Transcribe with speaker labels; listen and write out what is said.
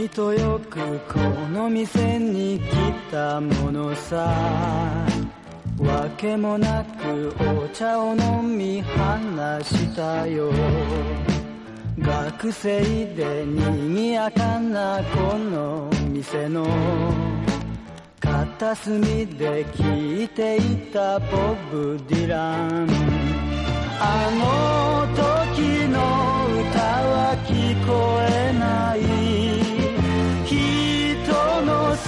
Speaker 1: とよくこの店に来たものさ、わけもなくお茶を飲み話したよ。学生で賑やかなこの店の片隅で聴いていたボブ・ディラン。あの